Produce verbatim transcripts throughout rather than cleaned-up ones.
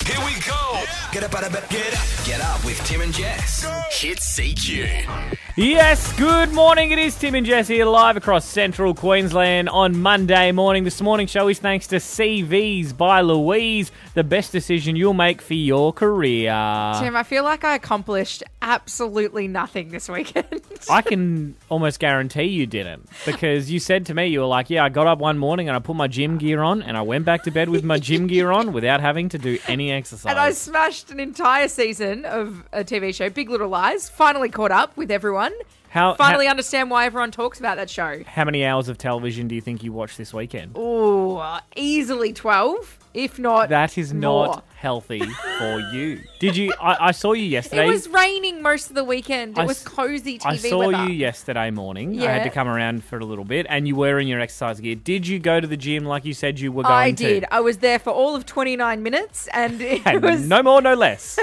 Here we go. Get up out of bed. Get up. Get up with Tim and Jess. Hit C Q. Yes, good morning. It is Tim and Jess here live across central Queensland on Monday morning. This morning show is thanks to C Vs by Louise, the best decision you'll make for your career. Tim, I feel like I accomplished absolutely nothing this weekend. I can almost guarantee you didn't, because you said to me, you were like, yeah, I got up one morning and I put my gym gear on and I went back to bed with my gym gear on without having to do any exercise. And I smashed an entire season of a T V show, Big Little Lies, finally caught up with everyone. How, Finally how, understand why everyone talks about that show. how many hours of television do you think you watched this weekend? Oh, uh, easily twelve, if not That is more. not healthy for you. Did you? I, I saw you yesterday. It was raining most of the weekend. It I was s- cozy T V I saw weather. you yesterday morning. I Yeah. had to come around for a little bit, and you were in your exercise gear. Did you go to the gym like you said you were going I to? did. I was there for all of twenty-nine minutes, and it And was. no more, no less.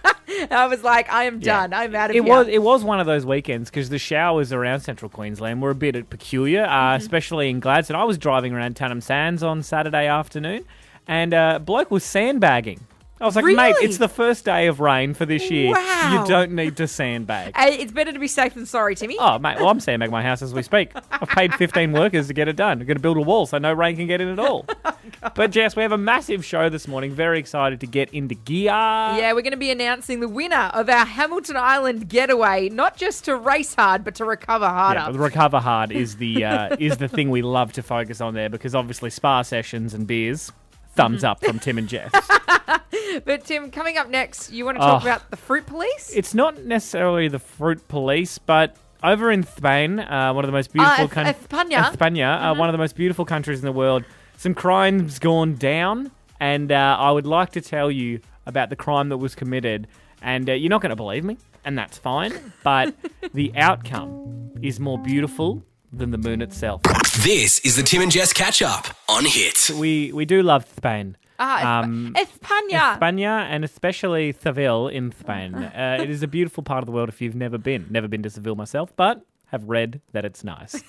I was like, I am Yeah. done. I'm out of It here. was it was one of those weekends because the showers around central Queensland were a bit peculiar, uh, Mm-hmm. especially in Gladstone. I was driving around Tannum Sands on Saturday afternoon, and uh, bloke was sandbagging. I was like, mate, Really? it's the first day of rain for this year. Wow. You don't need to sandbag. Hey, it's better to be safe than sorry, Timmy. Oh, mate, well, I'm sandbagging my house as we speak. I've paid fifteen workers to get it done. I've got to build a wall so no rain can get in at all. But, Jess, we have a massive show this morning. Very excited to get into gear. Yeah, we're going to be announcing the winner of our Hamilton Island getaway, not just to race hard, but to recover harder. Yeah, but recover hard is the uh, is the thing we love to focus on there, because obviously spa sessions and beers, thumbs up from Tim and Jess. But, Tim, coming up next, you want to talk Oh. about the fruit police? It's not necessarily the fruit police, but over in Spain, uh, one of the most beautiful Uh, Eth- countries, España. España, uh, one of the most beautiful countries in the world. Some crimes gone down, and uh, I would like to tell you about the crime that was committed. And uh, you're not going to believe me, and that's fine. But the outcome is more beautiful than the moon itself. This is the Tim and Jess catch up on Hit. We we do love Spain. Ah, Um, España. España, and especially Seville in Spain. Uh, it is a beautiful part of the world if you've never been. Never been to Seville myself, but have read that it's nice.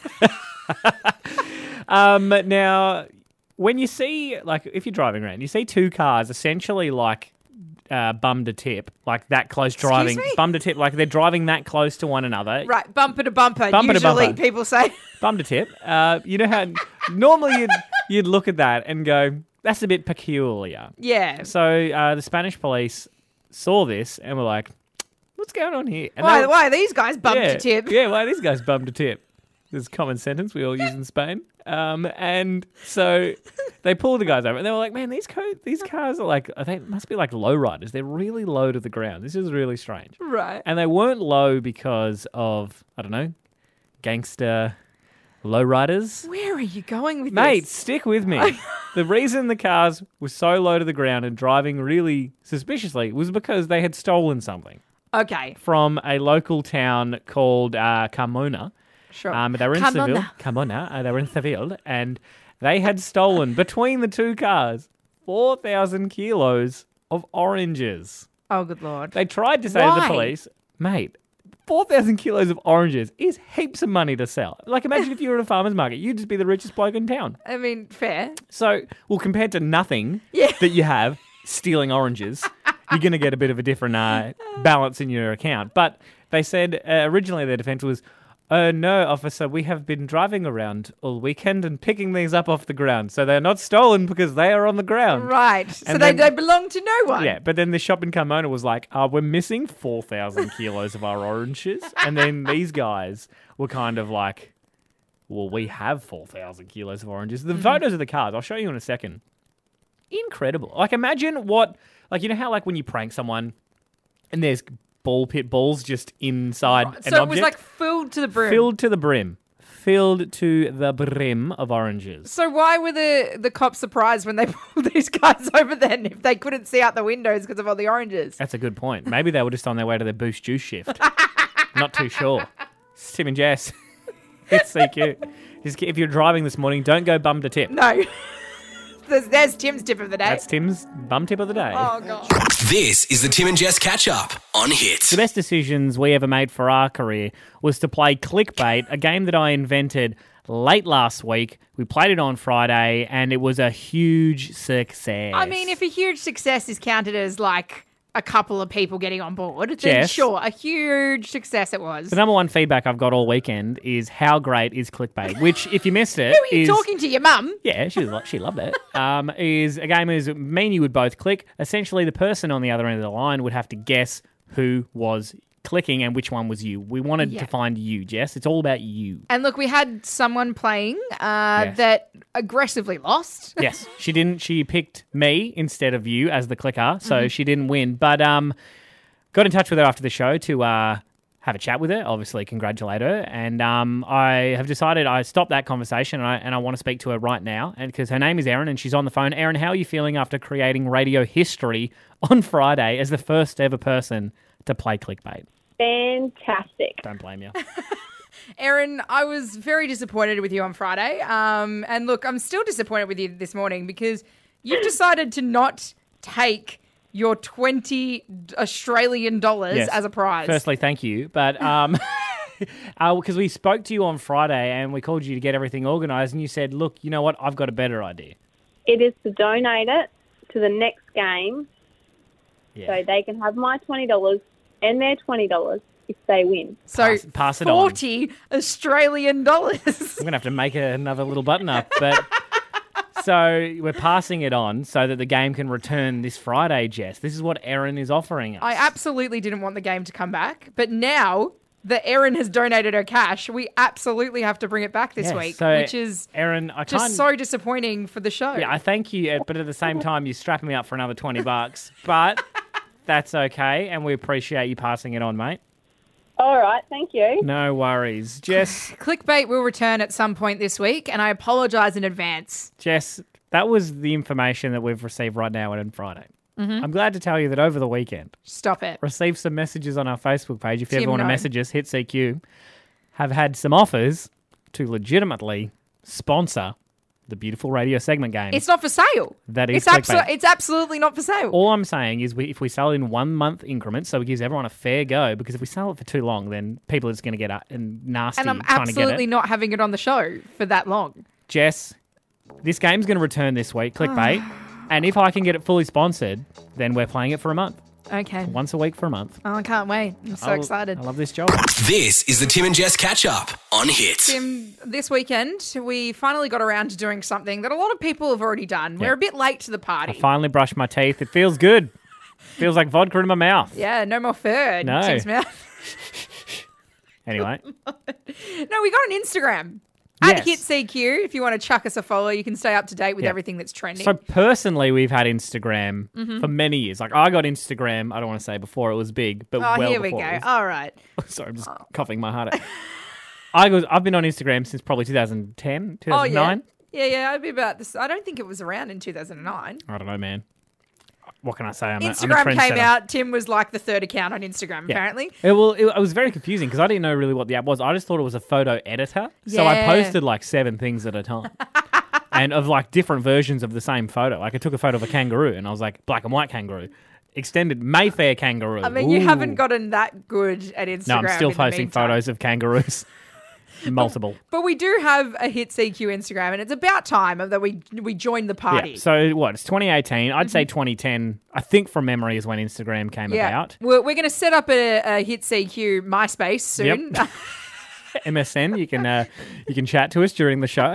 um, now, when you see, like, if you're driving around, you see two cars essentially like uh, bum to tip, like that close driving. me? Bum to tip, like they're driving that close to one another. Right, bumper to bumper, Bumper to usually bumper. people say. Bum to tip. Uh, you know how normally you'd, you'd look at that and go, that's a bit peculiar. Yeah. So uh, the Spanish police saw this and were like, what's going on here? And Why, they- why are these guys bump yeah, to tip? Yeah, why are these guys bum to tip? This is a common sentence we all use in Spain. Um, and so they pulled the guys over and they were like, man, these co- these cars are like, they must be like low riders. They're really low to the ground. This is really strange. Right. And they weren't low because of, I don't know, gangster low riders. Where are you going with Mate, this? stick with me. The reason the cars were so low to the ground and driving really suspiciously was because they had stolen something Okay, from a local town called uh, Carmona. sure. Um, they were in Carmona. Seville. Carmona. Uh, they were in Seville, and they had stolen between the two cars four thousand kilos of oranges. Oh, good Lord. They tried to say to Why? the police, mate, four thousand kilos of oranges is heaps of money to sell. Like, imagine if you were at a farmer's market, you'd just be the richest bloke in town. I mean, fair. So, well, compared to nothing Yeah. that you have stealing oranges, you're going to get a bit of a different uh, balance in your account. But they said uh, originally their defense was, uh, no, officer, we have been driving around all weekend and picking these up off the ground. So they're not stolen because they are on the ground. Right. So And they, then- they belong to no one. Yeah, but then the shop in Carmona was like, uh, we're missing four thousand kilos of our oranges. And then these guys were kind of like, well, we have four thousand kilos of oranges. The photos of the cars, I'll show you in a second. Incredible. Like, imagine what, like, you know how, like, when you prank someone and there's ball pit balls just inside an So it object? was like filled to the brim. Filled to the brim. Filled to the brim of oranges. So why were the, the cops surprised when they pulled these guys over then if they couldn't see out the windows because of all the oranges? That's a good point. Maybe they were just on their way to their Boost Juice shift. Not too sure. It's Tim and Jess. It's C Q. Just, if you're driving this morning, don't go bum to tip. No. there's, there's Tim's tip of the day. That's Tim's bum tip of the day. Oh, God. This is the Tim and Jess catch up on Hit. The best decisions we ever made for our career was to play Clickbait, a game that I invented late last week. We played it on Friday, and it was a huge success. I mean, if a huge success is counted as like a couple of people getting on board, then Jess, sure, a huge success it was. the number one feedback I've got all weekend is how great is clickbait, which, if you missed it, Who are you is... talking to, your mum? Yeah, she, was, she loved it. Um, is a game is me and you would both click. Essentially, the person on the other end of the line would have to guess who was clicking and which one was you. We wanted Yeah. to find you, Jess. It's all about you. And look, we had someone playing uh, Yes. that aggressively lost. Yes, she didn't. She picked me instead of you as the clicker, so Mm-hmm. she didn't win. But um, got in touch with her after the show to uh, have a chat with her, obviously congratulate her. And um, I have decided I stopped that conversation and I, and I want to speak to her right now. And because her name is Erin and she's on the phone. Erin, how are you feeling after creating radio history on Friday as the first ever person to play clickbait? Fantastic. Don't blame you. Erin, I was very disappointed with you on Friday. Um, and look, I'm still disappointed with you this morning because you've decided to not take your twenty Australian dollars Yes. as a prize. Firstly, thank you. But um, because we spoke to you on Friday and we called you to get everything organised and you said, look, you know what, I've got a better idea. It is to donate it to the next game Yeah. so they can have my twenty dollars and their twenty dollars if they win. So Pass- pass it on. forty Australian dollars. I'm going to have to make a, another little button up. But so we're passing it on so that the game can return this Friday, Jess. This is what Erin is offering us. I absolutely didn't want the game to come back, but now that Erin has donated her cash, we absolutely have to bring it back this Yes, week, so, which is Erin, I just can't... so disappointing for the show. Yeah, I thank you, but at the same time, you're strapping me up for another twenty bucks. But that's okay, and we appreciate you passing it on, mate. All right, thank you. No worries. Jess, Clickbait will return at some point this week, and I apologise in advance. Jess, that was the information that we've received right now on Friday. Mm-hmm. I'm glad to tell you that over the weekend, Stop it. received some messages on our Facebook page. If you Tim, ever want to no. message us, hit C Q. Have had some offers to legitimately sponsor the beautiful radio segment game. It's not for sale. That is it's, abso- clickbait. it's absolutely not for sale. All I'm saying is we, if we sell it in one month increments, so it gives everyone a fair go, because if we sell it for too long, then people are just going to get uh, and nasty and I'm trying to get absolutely it. not having it on the show for that long. Jess, this game's going to return this week, clickbait, and if I can get it fully sponsored, then we're playing it for a month. Okay. Once a week for a month. Oh, I can't wait. I'm so I- excited. I love this job. This is the Tim and Jess catch up on Hit. Tim, this weekend, we finally got around to doing something that a lot of people have already done. We're a bit late to the party. I finally brushed my teeth. It feels good. Feels like vodka in my mouth. Yeah, no more fur in No. Tim's mouth. Anyway, No, we got an Instagram. At Yes. HitCQ, if you want to chuck us a follow, you can stay up to date with Yeah. everything that's trending. so personally, we've had Instagram Mm-hmm. for many years. Like, I got Instagram, I don't want to say before it was big, but oh, well here we before go. it was- All right. Sorry, I'm just coughing my heart out. I was, I've been on Instagram since probably two thousand ten, Oh, yeah. two thousand nine. Yeah, yeah, I'd be about this. I don't think it was around in two thousand nine. I don't know, man. What can I say? I'm a, I'm a Instagram came trendsetter. out. Tim was like the third account on Instagram, Yeah. apparently. It, well, it, it was very confusing because I didn't know really what the app was. I just thought it was a photo editor. So I Yeah. posted like seven things at a time. And of like different versions of the same photo. Like I took a photo of a kangaroo and I was like, black and white kangaroo. Extended Mayfair kangaroo. I mean, you Ooh. haven't gotten that good at Instagram. No, I'm still in the posting meantime. photos of kangaroos. Multiple. But we do have a Hit C Q Instagram, and it's about time that we we joined the party. Yeah. So what? It's twenty eighteen. I'd say twenty ten. I think from memory is when Instagram came Yeah. about. We're, we're going to set up a, a Hit C Q MySpace soon. Yep. M S N. You can uh, you can chat to us during the show.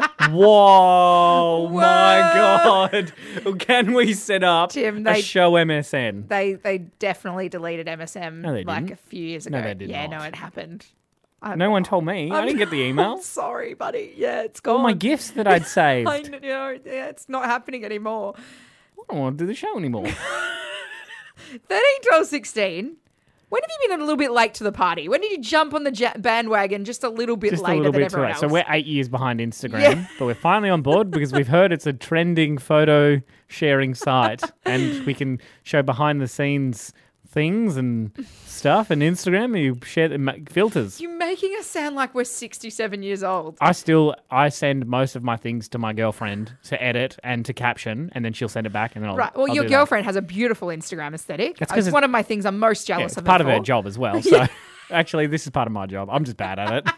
Whoa, my God! Can we set up Tim, a they- show M S N? they they definitely deleted M S M No, they like didn't. a few years No, ago. they did yeah, not. no, it happened. I, No one told me. I didn't get the email. I'm sorry, buddy. Yeah, it's gone. All my gifts that I'd saved. I I know. Yeah, it's not happening anymore. don't want to do the show anymore. thirteen, twelve, sixteen. When have you been a little bit late to the party? When did you jump on the ja- bandwagon just a little bit Just a later little than bit too everyone late. else? So we're eight years behind Instagram, Yeah. but we're finally on board because we've heard it's a trending photo sharing site, and we can show behind the scenes things and stuff. And Instagram, you share the ma- filters. You're making us sound like we're sixty-seven years old. I still I send most of my things to my girlfriend to edit and to caption, and then she'll send it back, and then I'll Right. Well, I'll your do that. girlfriend has a beautiful Instagram aesthetic. That's 'cause It's it's- one of my things I'm most Yeah, jealous it's of. part of her for. job as well. So actually, this is part of my job. I'm just bad at it.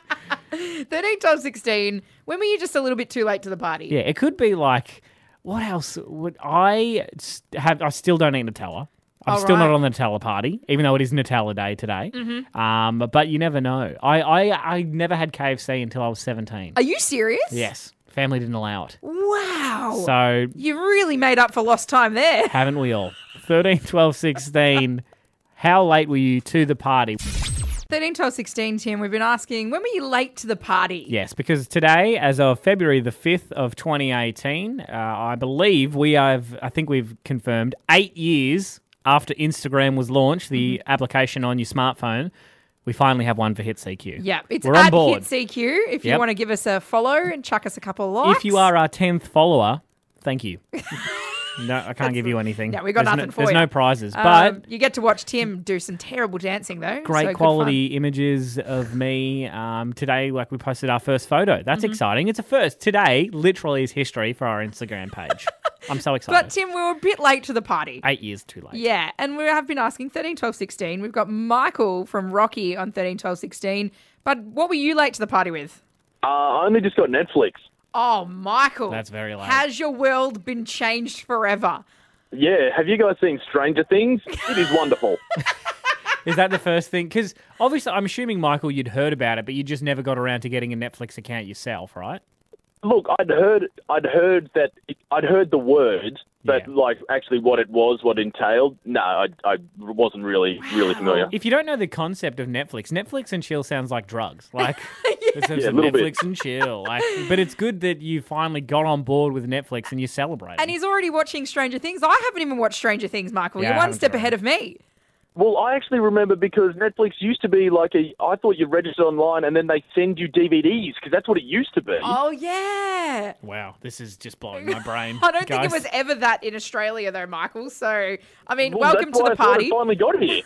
thirteen, twelve, sixteen. When were you just a little bit too late to the party? Yeah, it could be like, what else would I s- have? I still don't eat Nutella. I'm All still right. not on the Nutella party, even though it is Nutella Day today. Mm-hmm. Um, but you never know. I, I, I never had K F C until I was seventeen. Are you serious? Yes, family didn't allow it. Wow. So You really made up for lost time there. haven't we all? thirteen, twelve, sixteen. How late were you to the party? thirteen, twelve, sixteen, Tim, we've been asking, when were you late to the party? Yes, because today, as of February the fifth of twenty eighteen, uh, I believe we have, I think we've confirmed, eight years after Instagram was launched, the Mm-hmm. application on your smartphone, we finally have one for Hit C Q. Yeah, it's We're on at board. HitCQ if you Yep. want to give us a follow and chuck us a couple of likes. If you are our tenth follower, thank you. No, I can't give you anything. No, we got There's nothing no, for There's you. no prizes, Um, but you get to watch Tim do some terrible dancing, though. great so good quality images of me. Um, today, like we posted our first photo. That's Mm-hmm. exciting. It's a first. Today, literally, is history for our Instagram page. I'm so fun. excited. But, Tim, we were a bit late to the party. Eight years too late. Yeah, and we have been asking thirteen, twelve, sixteen. We've got Michael from Rocky on thirteen, twelve, sixteen. But what were you late to the party with? Uh, I only just got Netflix. Oh, Michael. That's very late. Has your world been changed forever? Yeah, have you guys seen Stranger Things? It is wonderful. Is that the first thing? Because obviously, I'm assuming, Michael, you'd heard about it, but you just never got around to getting a Netflix account yourself, right? Look, I'd heard, I'd heard that, I'd heard the words, but Yeah. like actually what it was, what it entailed. No, I, I wasn't really, really familiar. If you don't know the concept of Netflix, Netflix and chill sounds like drugs. Like, let's have Yeah, a some little Netflix bit. and chill. Like, but it's good that you finally got on board with Netflix and you celebrate. And he's already watching Stranger Things. I haven't even watched Stranger Things, Michael. Yeah, You're I one haven't step tried. ahead of me. Well, I actually remember because Netflix used to be like a. I thought you registered online and then they send you D V Ds because that's what it used to be. Oh, yeah. Wow, this is just blowing my brain. I don't think it guys. was ever that in Australia, though, Michael. So, I mean, Well, welcome that's to why the I thought party. it finally got here.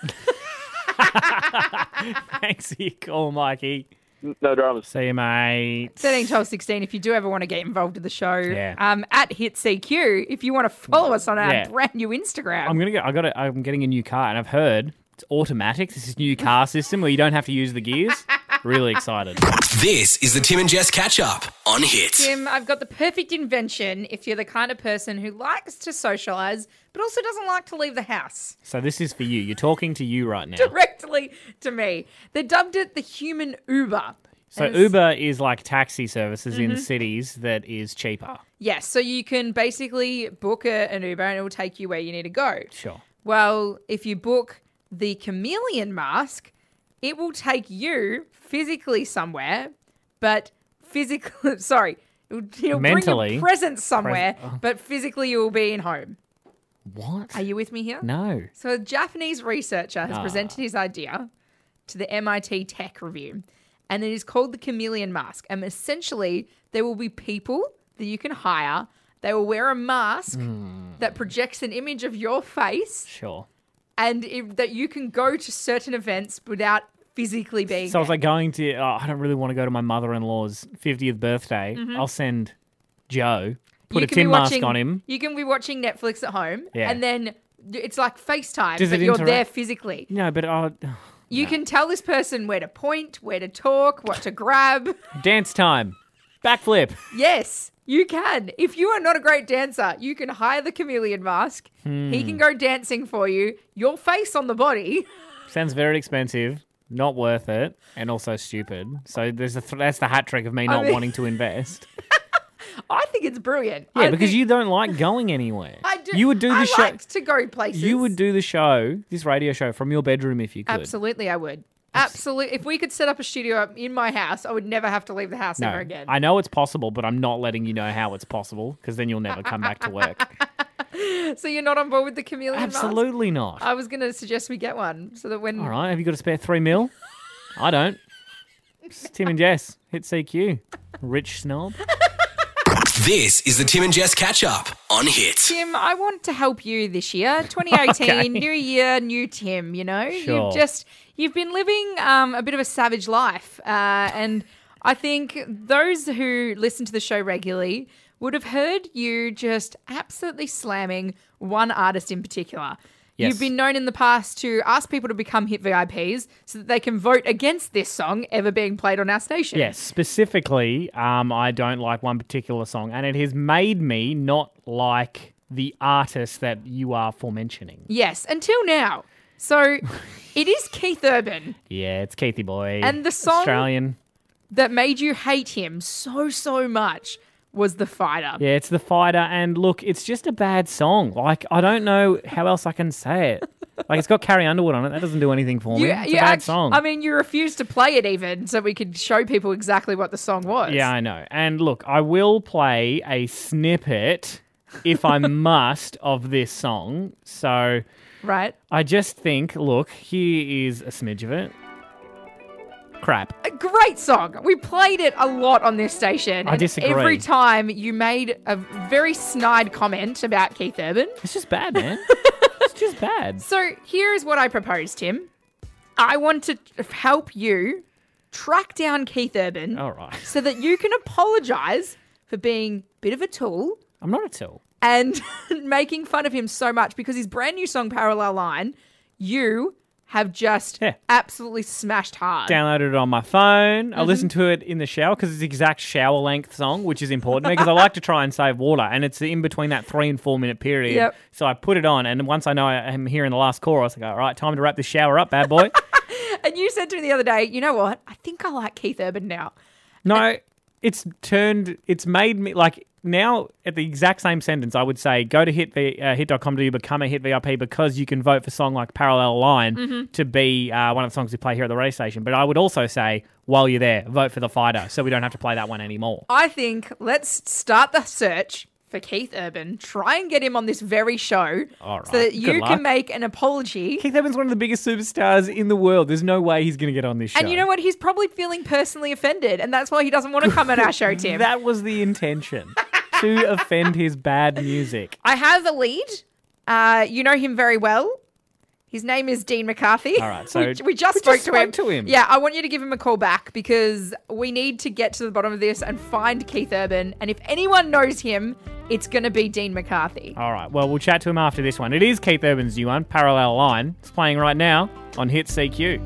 Thanks for your call, Mikey. No dramas. See you, mate. thirteen, twelve, sixteen, if you do ever want to get involved with the show, Yeah. um, at HitCQ, if you want to follow us on our Yeah. brand new Instagram. I'm gonna get. I got. to I'm getting a new car, and I've heard it's automatic. This is new car system where you don't have to use the gears. Really excited. This is the Tim and Jess catch up on Hit. Tim, I've got the perfect invention if you're the kind of person who likes to socialise, but also doesn't like to leave the house. So this is for you. You're talking to you right now. Directly to me. They dubbed it the human Uber. So And it's- Uber is like taxi services Mm-hmm. in cities that is cheaper. Yes, so you can basically book a, an Uber and it will take you where you need to go. Sure. Well, if you book the chameleon mask, it will take you physically somewhere, but physically, sorry, it will, it'll bring Mentally. your presence somewhere, Pres- oh. but physically you will be in home. What? Are you with me here? No. So a Japanese researcher has Ah. presented his idea to the M I T Tech Review, and it is called the chameleon mask. And essentially, there will be people that you can hire. They will wear a mask Hmm. that projects an image of your face, Sure. and it, that you can go to certain events without physically being So I was there. like going to. Oh, I don't really want to go to my mother-in-law's fiftieth birthday. I'll send Joe. Put Mm-hmm. You a can be tin mask watching- on him. You can be watching Netflix at home, Yeah. and then it's like FaceTime, Does but it you're interact- there physically. No, but I'll, You can tell this person where to point, where to talk, what to grab. dance time, backflip. Yes, you can. If you are not a great dancer, you can hire the chameleon mask. Hmm. He can go dancing for you. Your face on the body. Sounds very expensive. Not worth it, and also stupid. So there's a th- that's the hat trick of me not mean- wanting to invest. I think it's brilliant. Yeah, I because think- you don't like going anywhere. I do. You would do the I show. like to go places. You would do the show, this radio show, from your bedroom if you could. Absolutely, I would. Absolutely. If we could set up a studio up in my house, I would never have to leave the house No, ever again. I know it's possible, but I'm not letting you know how it's possible because then you'll never come back to work. So you're not on board with the chameleon mask? Absolutely not. I was going to suggest we get one so that when All right, have you got a spare three mil? I don't. It's Tim and Jess, hit C Q. Rich snob. This is the Tim and Jess catch up on Hit. Tim, I want to help you this year. twenty eighteen, Okay. new year, new Tim, you know? Sure. You've just, you've been living um, a bit of a savage life. Uh, and I think those who listen to the show regularly would have heard you just absolutely slamming one artist in particular. Yep. Yes. You've been known in the past to ask people to become Hit V I Ps so that they can vote against this song ever being played on our station. Yes, specifically, um, I don't like one particular song, and it has made me not like the artist that you are forementioning. Yes, until now. So it is Keith Urban Yeah, it's Keithy boy. And the song- Australian. that made you hate him so, so much was The Fighter. Yeah, it's The Fighter, and look, it's just a bad song. Like, I don't know how else I can say it. Like, it's got Carrie Underwood on it. That doesn't do anything for me. You, It's you a bad act- song. I mean, you refused to play it even so we could show people exactly what the song was. Yeah, I know. And look, I will play a snippet, if I must, of this song. So Right? I just think, look, here is a smidge of it. Crap. A great song. We played it a lot on this station. I and disagree. Every time you made a very snide comment about Keith Urban. It's just bad, man. It's just bad. So here's what I propose, Tim. I want to help you track down Keith Urban All right. so that you can apologise for being a bit of a tool I'm not a tool. and making fun of him so much because his brand new song, Parallel Line, you have just Yeah. absolutely smashed hard. Downloaded it on my phone. Mm-hmm. I listened to it in the shower because it's the exact shower length song, which is important because I like to try and save water, and it's in between that three and four minute period. Yep. So I put it on, and once I know I'm hearing the last chorus, I go, all right, time to wrap this shower up, bad boy. And you said to me the other day, you know what? I think I like Keith Urban now. No, it's turned, it's made me, like, now at the exact same sentence, I would say go to hit, v, uh, hit dot com to become a Hit V I P because you can vote for a song like Parallel Line Mm-hmm. to be uh, one of the songs we play here at the radio station. But I would also say, while you're there, vote for The Fighter so we don't have to play that one anymore. I think let's start the search for Keith Urban, try and get him on this very show All right. so that Good you luck. can make an apology. Keith Urban's one of the biggest superstars in the world. There's no way he's going to get on this show. And you know what? He's probably feeling personally offended, and that's why he doesn't want to come on our show, Tim. That was the intention, to offend his bad music. I have a lead. Uh, you know him very well. His name is Dean McCarthy. All right, so we, we just we spoke just to, spoke him. to him. Yeah, I want you to give him a call back because we need to get to the bottom of this and find Keith Urban. And if anyone knows him, it's going to be Dean McCarthy. All right, well, we'll chat to him after this one. It is Keith Urban's new one, Parallel Line. It's playing right now on Hit C Q.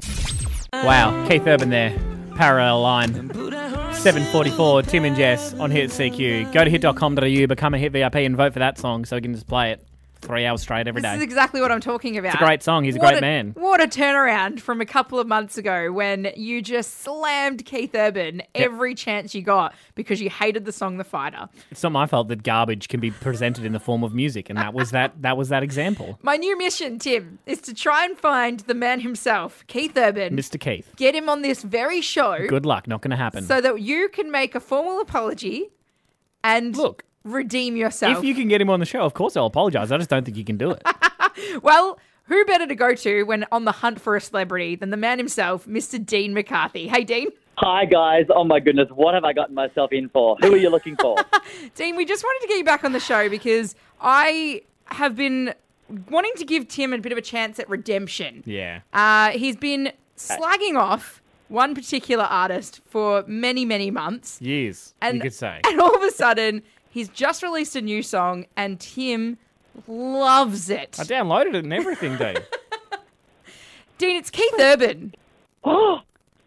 Wow, Keith Urban there, Parallel Line. seven forty-four, Tim and Jess on Hit C Q. Go to hit dot com dot a u, become a Hit V I P and vote for that song so we can just play it three hours straight every This day. is exactly what I'm talking about. It's a great song. He's a What great man. What a turnaround from a couple of months ago when you just slammed Keith Urban every chance you got because you hated the song The Fighter. It's not my fault that garbage can be presented in the form of music, and that was that that was that example. My new mission, Tim, is to try and find the man himself, Keith Urban, Mister Keith, get him on this very show good luck. Not going to happen. so that you can make a formal apology and Look, redeem yourself. if you can get him on the show, of course I'll apologise. I just don't think you can do it. Well, who better to go to when on the hunt for a celebrity than the man himself, Mister Dean McCarthy. Hey, Dean. Hi, guys. Oh, my goodness. What have I gotten myself in for? Who are you looking for? Dean, we just wanted to get you back on the show because I have been wanting to give Tim a bit of a chance at redemption. Yeah. Uh, he's been slagging off one particular artist for many, many months. Years, And, you could say. And all of a sudden, he's just released a new song and Tim loves it. I downloaded it and everything, Dave. Dean, it's Keith Urban. Oh,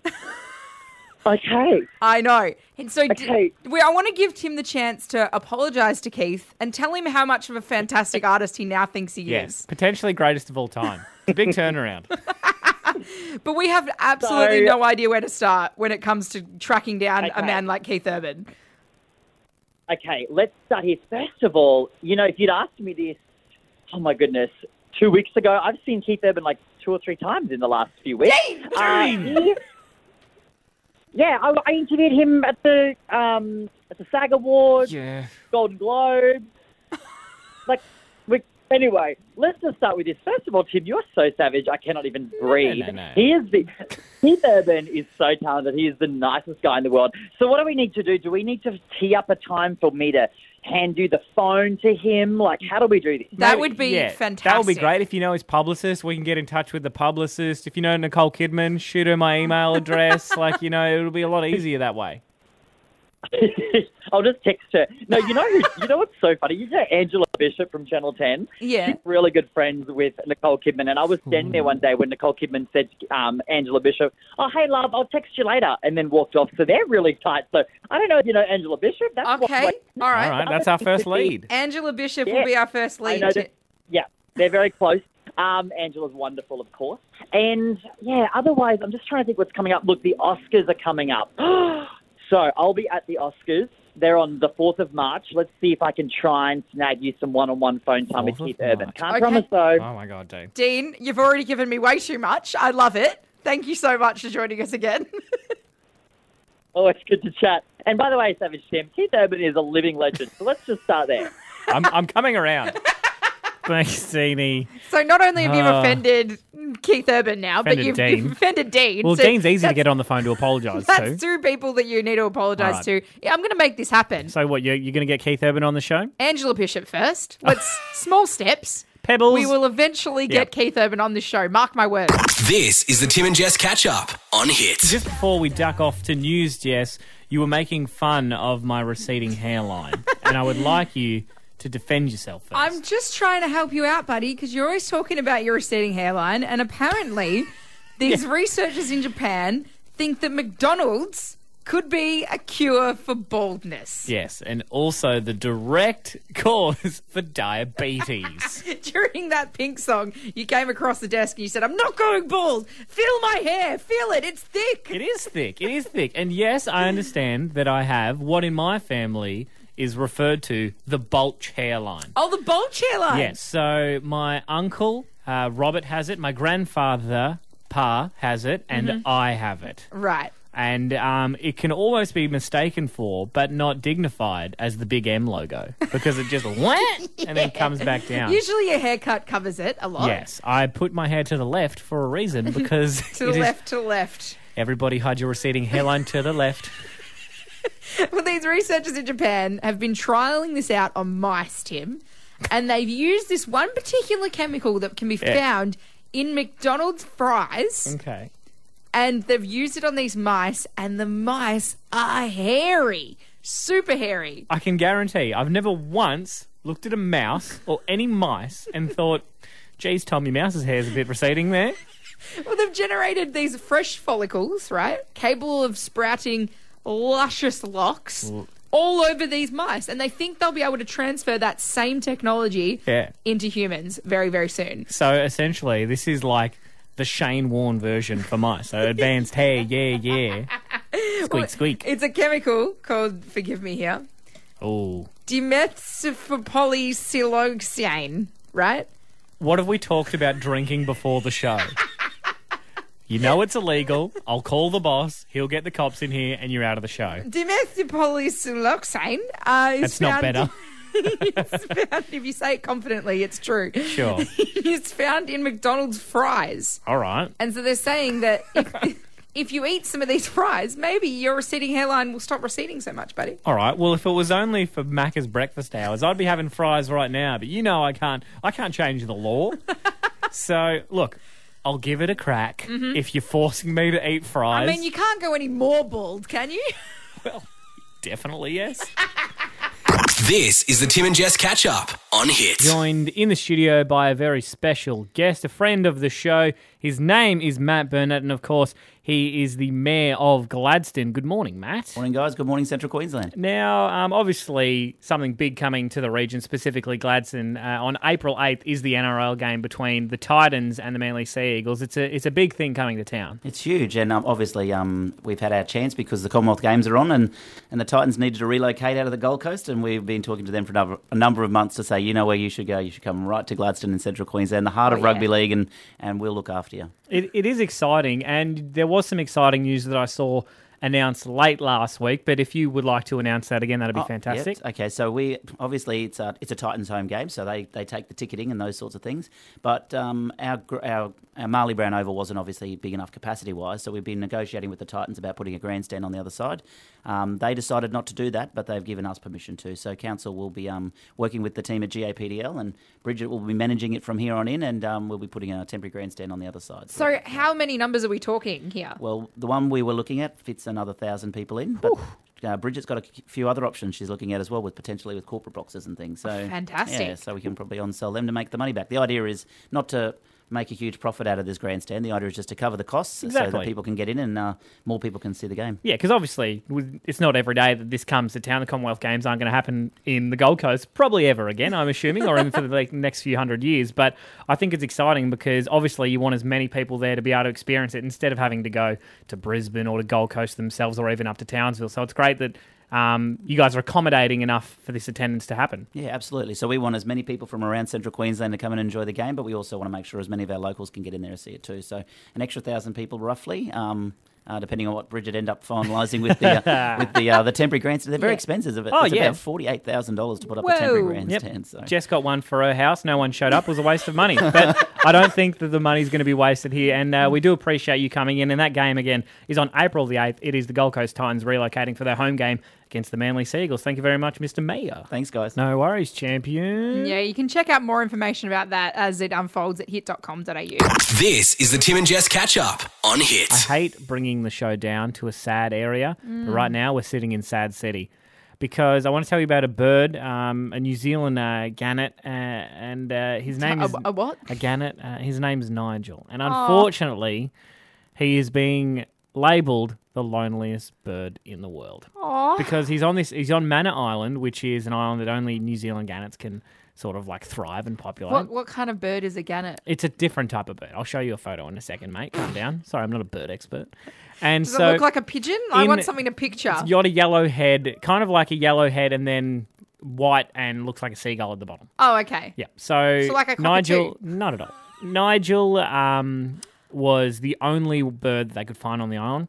okay. I know. And so d- Okay. we, I want to give Tim the chance to apologise to Keith and tell him how much of a fantastic artist he now thinks he Yes, is. potentially greatest of all time. It's a big turnaround. But we have absolutely So- no idea where to start when it comes to tracking down a Okay. man like Keith Urban. Okay, let's start here. First of all, you know, if you'd asked me this, oh, my goodness, two weeks ago, I've seen Keith Urban like two or three times in the last few weeks. Uh, he- yeah, I, I interviewed him at the um, at the SAG Awards, Yeah. Golden Globes. Like, we, anyway, let's just start with this. First of all, Tim, you're so savage, I cannot even breathe. no, no. He is the Keith Urban is so talented. He is the nicest guy in the world. So what do we need to do? Do we need to tee up a time for me to hand you the phone to him? Like, how do we do this? That Maybe- would be yeah, fantastic. That would be great. If you know his publicist, we can get in touch with the publicist. If you know Nicole Kidman, shoot her my email address. Like, you know, it'll be a lot easier that way. I'll just text her. No, you know who, you know what's so funny? You know Angela Bishop from Channel ten? Yeah. She's really good friends with Nicole Kidman. And I was standing there one day when Nicole Kidman said to um, Angela Bishop, oh, hey, love, I'll text you later, and then walked off. So they're really tight. So I don't know if you know Angela Bishop. That's Okay. what, All right. All right, that's our first lead. Angela Bishop Yeah. will be our first I lead. know that, yeah, they're very close. Um, Angela's wonderful, of course. And, yeah, otherwise, I'm just trying to think what's coming up. Look, the Oscars are coming up. So I'll be at the Oscars. They're on the fourth of March. Let's see if I can try and snag you some one-on-one phone time with fourth of Keith Urban. March. Can't Okay. promise, though. Oh, my God, Dave. Dean, you've already given me way too much. I love it. Thank you so much for joining us again. Oh, it's good to chat. And by the way, Savage Tim, Keith Urban is a living legend. So let's just start there. I'm, I'm coming around. Thanks, Deanie. So not only have you Ah. offended Keith Urban now, but Offended you've, Dean. you've offended Dean. Well, So Dean's easy to that's- get on the phone to apologise That's to. two people that you need to apologise All to. Yeah, I'm going to make this happen. So what, you're, you're going to get Keith Urban on the show? Angela Bishop first. Let's small steps. Pebbles. We will eventually get Yep. Keith Urban on the show. Mark my words. This is the Tim and Jess catch up on Hits. Just before we duck off to news, Jess, you were making fun of my receding hairline, and I would like you to defend yourself first. I'm just trying to help you out, buddy, because you're always talking about your receding hairline, and apparently these researchers in Japan think that McDonald's could be a cure for baldness. Yes, and also the direct cause for diabetes. During that Pink song, you came across the desk and you said, I'm not going bald. Feel my hair. Feel it. It's thick. It is thick. It is thick. And yes, I understand that I have what in my family is referred to the bulge hairline. Oh, the bulge hairline. Yes, so my uncle, uh, Robert, has it. My grandfather, Pa, has it. And Mm-hmm. I have it. Right. And um, it can almost be mistaken for, but not dignified, as the big M logo. Because it just went and then comes back down. Usually your haircut covers it a lot. Yes, I put my hair to the left for a reason, because To the it is- left, to the left. everybody hide your receding hairline to the left. Well, these researchers in Japan have been trialing this out on mice, Tim, and they've used this one particular chemical that can be Yeah. found in McDonald's fries, Okay. and they've used it on these mice, and the mice are hairy, super hairy. I can guarantee I've never once looked at a mouse or any mice and thought, geez, Tommy Mouse's hair's a bit receding there. Well, they've generated these fresh follicles, right, capable of sprouting luscious locks all over these mice, and they think they'll be able to transfer that same technology Yeah. into humans very, very soon. So essentially, this is like the Shane Warne version for mice. So advanced hair, yeah, yeah. Squeak, squeak. It's a chemical called, forgive me here, Oh. dimethylpolysiloxane, right? What have we talked about drinking before the show? You know it's illegal. I'll call the boss. He'll get the cops in here, and you're out of the show. Dimethylpolysiloxane uh, is That's not found- better. it's found, if you say it confidently, it's true. Sure. It's found in McDonald's fries. All right. And so they're saying that if, if you eat some of these fries, maybe your receding hairline will stop receding so much, buddy. All right. Well, if it was only for Macca's breakfast hours, I'd be having fries right now. But you know, I can't. I can't change the law. So look, I'll give it a crack. If you're forcing me to eat fries, Mm-hmm. I mean, you can't go any more bald, can you? well, definitely yes. This is the Tim and Jess catch up on Hits. Joined in the studio by a very special guest, a friend of the show. His name is Matt Burnett, and of course, he is the mayor of Gladstone. Good morning, Matt. Morning, guys. Good morning, Central Queensland. Now, um, obviously, something big coming to the region, specifically Gladstone. Uh, on April eighth is the N R L game between the Titans and the Manly Sea Eagles. It's a it's a big thing coming to town. It's huge, and um, obviously um, we've had our chance because the Commonwealth Games are on, and, and the Titans needed to relocate out of the Gold Coast, and we've been talking to them for a number, a number of months to say, you know where you should go. You should come right to Gladstone in Central Queensland, the heart Oh, of rugby yeah. league, and, and we'll look after you. It, it is exciting, and there was some exciting news that I saw announced late last week. But if you would like to announce that again, that'd be Oh, fantastic. yep. Okay, so we obviously it's a it's a Titans home game, so they, they take the ticketing and those sorts of things. But um, our gr- our our Marley Brown Oval wasn't obviously big enough capacity wise, so we've been negotiating with the Titans about putting a grandstand on the other side. Um, they decided not to do that, but they've given us permission to. So council will be um, working with the team at G A P D L, and Bridget will be managing it from here on in, and um, we'll be putting a temporary grandstand on the other side. So how many numbers are we talking here? Well, the one we were looking at fits another thousand people in. But uh, Bridget's got a few other options she's looking at as well, with potentially with corporate boxes and things. So Fantastic. Yeah, so we can probably on-sell them to make the money back. The idea is not to make a huge profit out of this grandstand. The idea is just to cover the costs so Exactly. that people can get in and uh, more people can see the game. Yeah, because obviously with- it's not every day that this comes to town. The Commonwealth Games aren't going to happen in the Gold Coast probably ever again, I'm assuming, or even for the like, next few hundred years. But I think it's exciting because obviously you want as many people there to be able to experience it instead of having to go to Brisbane or to Gold Coast themselves or even up to Townsville. So it's great that um, you guys are accommodating enough for this attendance to happen. Yeah, absolutely. So we want as many people from around central Queensland to come and enjoy the game, but we also want to make sure as many of our locals can get in there and see it too. So an extra thousand people roughly, um, uh, depending on what Bridget end up finalising with the uh, with the uh, the temporary grandstand. They're very Yeah. expensive. It's Oh, yeah. about forty-eight thousand dollars to put up a temporary Whoa. grandstand. So. Jess got one for her house. No one showed up. It was a waste of money. But I don't think that the money's going to be wasted here. And uh, we do appreciate you coming in. And that game, again, is on April the eighth. It is the Gold Coast Titans relocating for their home game against the Manly Seagulls. Thank you very much, Mister Mayor. Thanks, guys. No worries, champion. Yeah, you can check out more information about that as it unfolds at hit dot com dot a u. This is the Tim and Jess catch up on Hit. I hate bringing the show down to a sad area, but right now we're sitting in Sad City because I want to tell you about a bird, um, a New Zealand uh, gannet, uh, and uh, his name A- is a what? A gannet. Uh, his name is Nigel, and unfortunately, he is being labelled the loneliest bird in the world because he's on this. He's on Manor Island, which is an island that only New Zealand gannets can sort of like thrive and populate. What what kind of bird is a gannet? It's a different type of bird. I'll show you a photo in a second, mate. Calm down. Sorry, I'm not a bird expert. And Does so it look like a pigeon? I in- want something to picture. it's got a yellow head, kind of like a yellow head, and then white and looks like a seagull at the bottom. Oh, okay. Yeah. So, So like a cockatoo? Nigel, not at all. Nigel um, was the only bird that they could find on the island,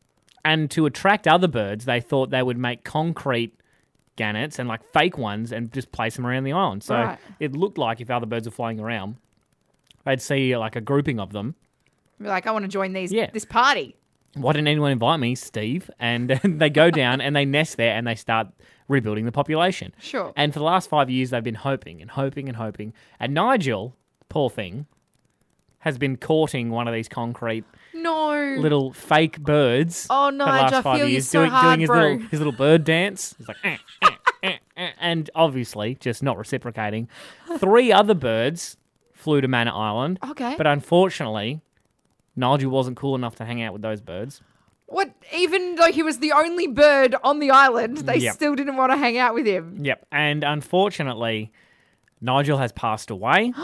and to attract other birds, they thought they would make concrete gannets and like fake ones and just place them around the island. So Right. it looked like if other birds were flying around, they'd see like a grouping of them. Be like, I want to join these Yeah. this party. Why didn't anyone invite me, Steve? And they go down and they nest there and they start rebuilding the population. Sure. And for the last five years, they've been hoping and hoping and hoping. And Nigel, poor thing, has been courting one of these concrete No. little fake birds. Oh, for the Nigel, last I five feel you years, so doing, hard, doing his bro. little his little bird dance. He's like, eh, eh, eh, eh, and obviously just not reciprocating. Three other birds flew to Manor Island. Okay. But unfortunately, Nigel wasn't cool enough to hang out with those birds. What? Even though he was the only bird on the island, they Yep. still didn't want to hang out with him. Yep. And unfortunately, Nigel has passed away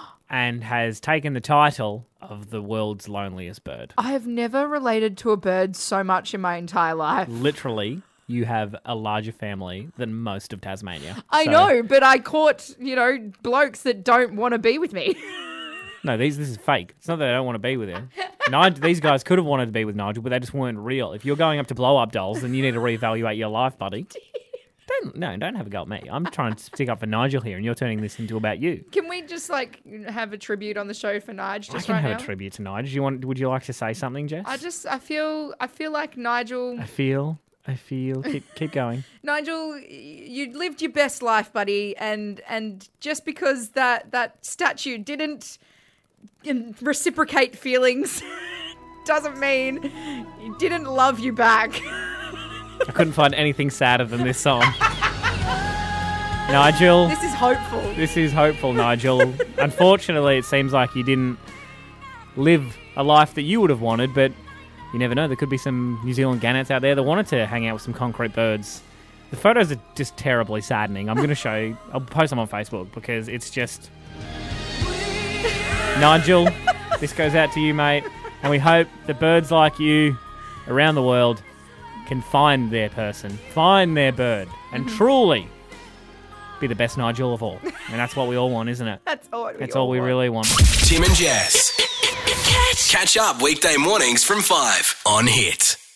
and has taken the title of the world's loneliest bird. I have never related to a bird so much in my entire life. Literally, you have a larger family than most of Tasmania. I So- know, but I caught, you know, blokes that don't want to be with me. No, these this is fake. It's not that I don't want to be with him. Nigel, these guys could have wanted to be with Nigel, but they just weren't real. If you're going up to blow up dolls, then you need to reevaluate your life, buddy. Don't no, don't have a go at me. I'm trying to stick up for Nigel here, and you're turning this into about you. Can we just, like, have a tribute on the show for Nige I just can right have now? a tribute to Nigel. Do you want? Would you like to say something, Jess? I just, I feel, I feel like Nigel, I feel. I feel. Keep, keep going. Nigel, y- you lived your best life, buddy, and and just because that that statue didn't um, reciprocate feelings doesn't mean he didn't love you back. I couldn't find anything sadder than this song. Nigel, This is hopeful. this is hopeful, Nigel. Unfortunately, it seems like you didn't live a life that you would have wanted, but you never know. There could be some New Zealand gannets out there that wanted to hang out with some concrete birds. The photos are just terribly saddening. I'm going to show you. I'll post them on Facebook because it's just... Nigel, this goes out to you, mate. And we hope that birds like you around the world can find their person, find their bird, and truly be the best Nigel of all. And that's what we all want, isn't it? That's all. We That's all we want. really want. Tim and Jess. Catch up weekday mornings from five on Hit.